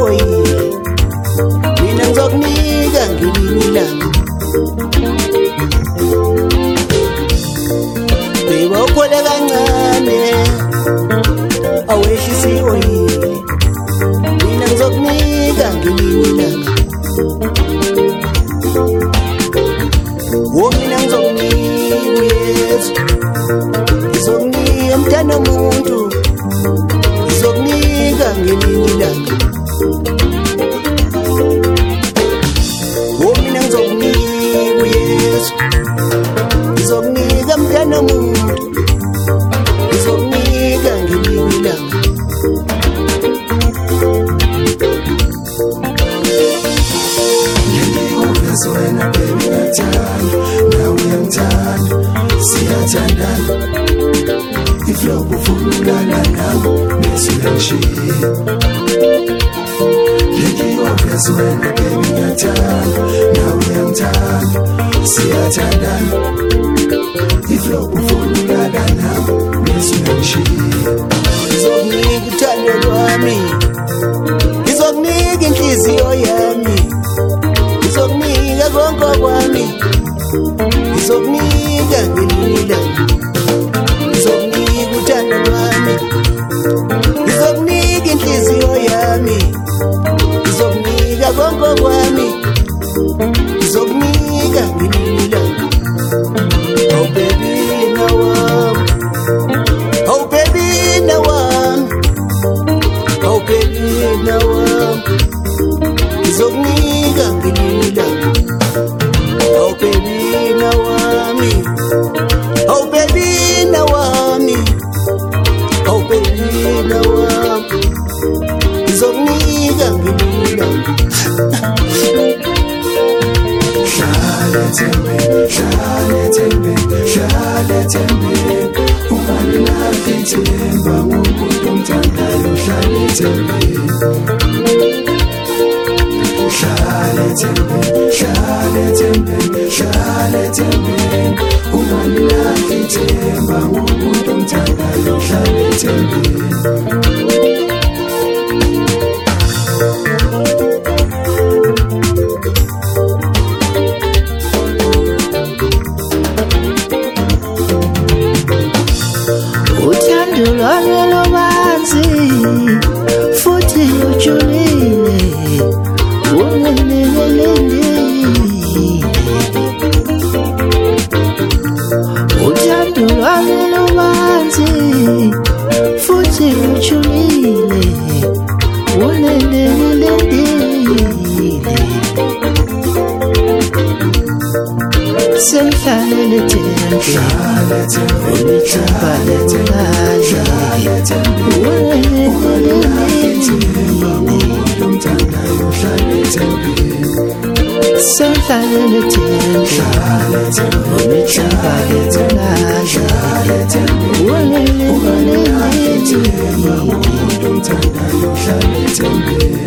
siwoyile mina ngizokunika ngelinye ilanga beba ukhole kancane awehli siwoyile mina ngizokunika ngelinye ilanga mina ngizokunika uyesu ngizokunika mntana muntu ngizokunika ngelinye ilanga mina ngizokunika uyesu ngizokunika mntana muntu ngizokunika ngelinye ilanga wena baby ngiyathandwa nawe uyangithanda siyathandana iflow ufuna ukulala nami bese uyangishiya obvious wena baby ngiyathandwa nawe uyangithanda siyathandana iflow ufuna ukulala nami bese uyangishiya ngizokunika uthando lwami ngizokunika inhliziyo yami ngizokunika konke kwami ngizokunika ngelinye ilanga ngizokunika uthando lwami ngizokunika inhliziyo yami ngizokunika konke kwami ngizokunika ngelinye ilanga oh baby nawami oh baby nawami oh baby nawami ngizokunika ngelinye ilanga oh baby nawami oh baby nawami oh baby nawami ngizokunika ngelinye ilanga Shale tembe ungalilahli ithemba ngomuntu omthandayo shale tembe ungalilahli ithemba ngomuntu omthandayo shale tembe uthando lwami lubanzi futhi lujulile uthando lwami lubanzi futhi lujulile sengihlalele tembe sengihlalele tembe